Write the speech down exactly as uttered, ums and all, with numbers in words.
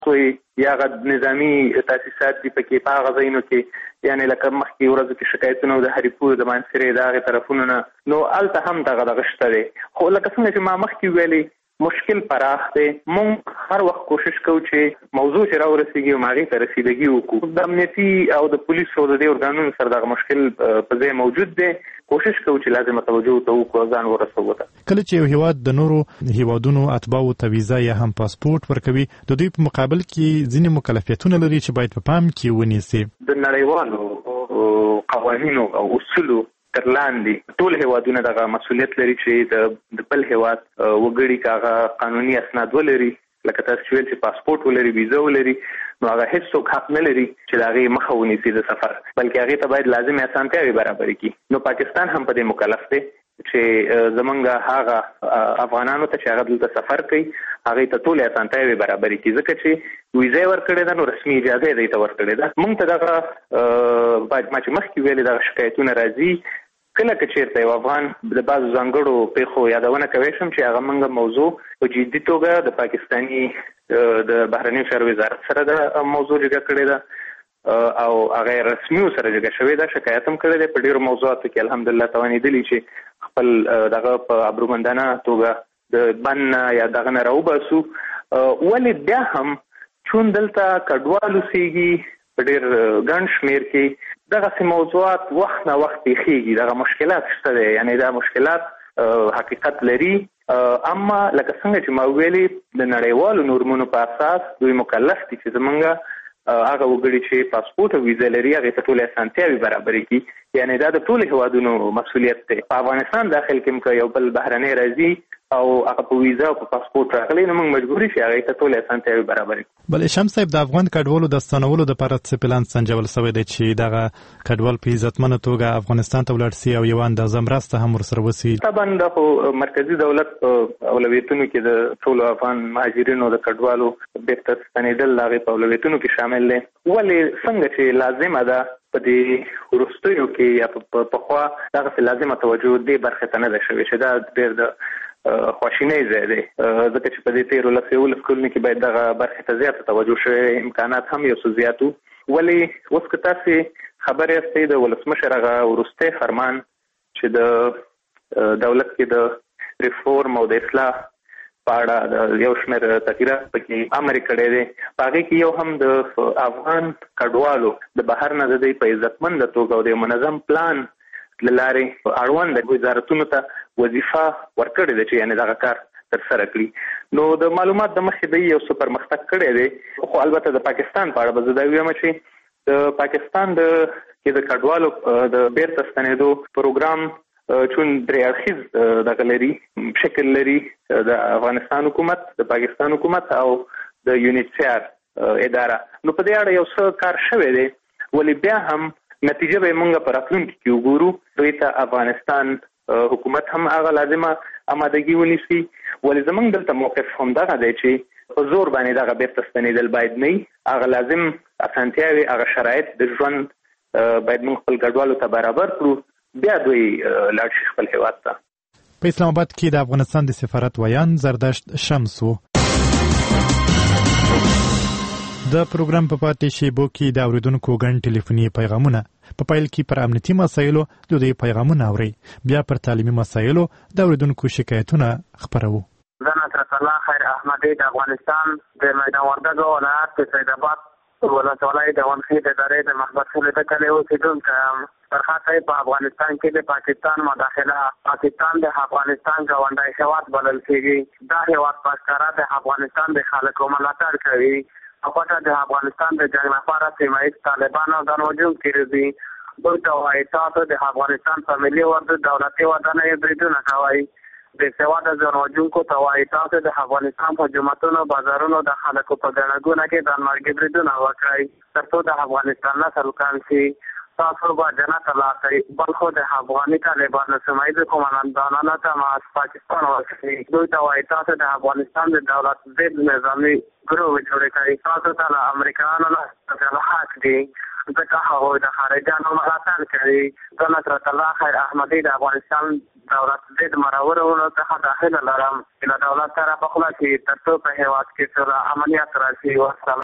کوئی یا غد نظامی تاسیسات دي پکې په هغه ځایونو کې یعنی لکه مخکې ورځو کې شکایتونه د هریپور د مانسیرې د هغې طرفونو نه نو هلته هم دغه دغه شته دی. خو لکه څنګه چې ما مخکې ویلي مشکل پراخ دی. مونږ هر وخت کوشش کوو چې موضوع چې راورسېږي او هغې ته رسیدګي وکړو. د امنیتي او د پولیسو د دې ارګانونو سره دغه مشکل په ځای موجود دی. کوشش کوو چې لازمه توجه ته وکړو ځان ورسوو ته. کله چې یو هیواد د نورو هیوادونو اتباعو ته ویزا یا هم پاسپورت ورکوي د دوی په مقابل کې ځینې مکلفیتونه لري چې باید په پام کې ونیسي. د نړیوالو قوانینو او اصولو تر لاندې ټول هیوادونه دغه مسؤلیت لري چې د بل هیواد وګړي کاغه قانوني اسناد ولري لکه تاسو چې ویل چې پاسپورت ولري ویزا ولري نو هغه هیڅوک حق نه لري چې د هغې مخه ونیسي د سفر بلکې هغې ته باید لازمې اسانتیاوې برابرې کړي. نو پاکستان هم په دې مکلف دی چې زمونږ هغه افغانانو ته چې هغه دلته سفر کوي هغې ته ټولې اسانتیاوې برابرې کړي ځکه چې ویزا یې ورکړې ده نو رسمي اجازه یې دی ته ورکړې ده. موږ ته دغه باید ما چې مخکې ویلې دغه شکایتونه راځي کله که چېرته یو افغان د بعضو ځانګړو پیښو یادونه کوی شم چې هغه موږ موضوع په جدي توګه د پاکستاني د بهرنیو چارو وزارت سره د موضوع جګه کړې ده او هغه رسمي سره جګه شوې ده. شکایت هم کړی دی په ډېرو موضوعاتو کې الحمدلله توانېدلي چې خپل دغه په ابرومندانه توګه د بند نه یا دغه نه راوباسو. ولې بیا هم چون دلته کډوال اوسېږي په ډېر ګڼ شمېر کې دغسې موضوعات وخت نه وخت پیښېږي. دغه مشکلات شته دی یعنې دا مشکلات حقیقت لري. اما لکه څنګه چې ما ویلې د نړیوالو نورمونو په اساس دوی مکلف دي چې زمونږ هغه وګړي چې پاسپورت او ویزا لري هغې ته ټولې اسانتیاوې برابرې کړي. یعنې دا د ټولو هیوادونو مسؤلیت دی. په افغانستان داخل کې هم که یو بل بهرنی راځي او هغه په ویزا او په پاسپورت راغلی نو موږ مجبور یو چې هغې ته ټولې اسانتیاوې برابرې کړو. بلې شمس صاحب د افغان کډوالو د ستنولو دپاره څه پلان سنجول شوی دی چې دغه کډوال په عزتمنه توګه افغانستان ته ولاړ سي او یوه اندازه مرسته هم ورسره وسي؟ طبعا دا خو مرکزي دولت په اولویتونو کې د ټولو افغان مهاجرینو د کډوالو بېرته ستنېدل د هغې په اولویتونو کې شامل دی. ولې څنګه چې لازمه ده په دې وروستیو کې یا پخوا دغسې لازمه توجه دې برخې ته نه ده شوې چې دا ډېر د خواشینۍ ځای دی ځکه چې په دې تېرو لسو یولس کلونو کې باید دغه برخې ته زیاته توجه شوې امکانات هم یو څه زیات وو. ولې اوس که تاسې خبر یاستئ د ولسمشر هغه وروستی فرمان چې د دولت کې د ریفورم او د اصلاح په اړه د یو شمېر تغییرات پکې امر یې کړی دی په هغې کې یو هم د افغان کډوالو د بهر نه د دوی په عزتمنده توګه او د یو منظم پلان له لارې اړوند وزارتونو ته وظیفه ورکړې ده چې یعنې دغه کار ترسره کړي. نو د معلومات د مخې د یو څه پرمختګ کړی دی خو البته د پاکستان په اړه به زه دا ویم چې د پاکستان د کې د کډوالو د بیرته ستنېدو پروګرام چون درې اړخیز دغه لري شکل لري د افغانستان حکومت د پاکستان حکومت او د یونیسیار اداره. نو په دې اړه یو څه کار شوی دی ولې بیا هم نتیجه به موږ په راتلونکي کې وګورو. دوی ته افغانستان حکومت هم هغه لازمه آمادګي ونیسي. ولې زموږ دلته موقف هم دغه دی چې په زور باندې دغه بیرته ستنېدل باید نه وي. هغه لازم اسانتیاوې هغه شرایط د ژوند باید موږ خپل کډوالو ته برابر کړو بیا دوی لاړ شي خپل هېواد ته. په اسلام آباد کې د افغانستان د سفارت ویان زردشت شمس و. د پروګرام په پاتې شیبو کې د اورېدونکو ګڼ ټلیفوني پیغامونه په پیل کې پر امنیتي مسایلو د دوی پیغامونه اورئ بیا پر تعلیمي مسایلو د اورېدونکو شکایتونه خپروو. زه نصرت الله خیر احمدی د افغانستان د میدان وردګو ولایت د سید آباد ولسوالۍ د ونخې د ادارې د محبت خلیل د کلي اوسېدونکی یم. فرخا په افغانستان کې د پاکستان مداخله پاکستان د افغانستان ګاونډی هېواد بلل کېږي. دا هېواد په ښکاره د افغانستان د خلکو ملاتړ کوي او پټه د افغانستان د جنګ لپاره سیمه ییز طالبانو ځان وژونکي روزي. دوی ته وایي تاسو د افغانستان په ملي ورځو دولتي ودانیو بریدونه کوئ. د سواده ځان وژونکو ته وایي تاسو د افغانستان په جوماتونو بازارونو د خلکو په ګڼه ګوڼه کې ځانمرګي بریدونه وکړئ تر څو د افغانستان نسل کم شي. تاسو به جنت ته لاړ شئ بل خو د افغاني طالبانو سیمه ییزو قوماندانانو ته معاش پاکستان ورکړي. دوی ته وایي تاسو د افغانستان د دولت ضد نظامي ګروه جوړې کړئ. تاسو ته له امریکایانو نه حق دي ځکه هغوی د خارجانو ملاتړ کوي. زه نصرت الله خیر احمدي د افغانستان دولت ضد مرورونو څخه داخله لرم چې له دولت سره په خوله کې تر څو په هېواد کې سوله امنیت راشي. والسلام.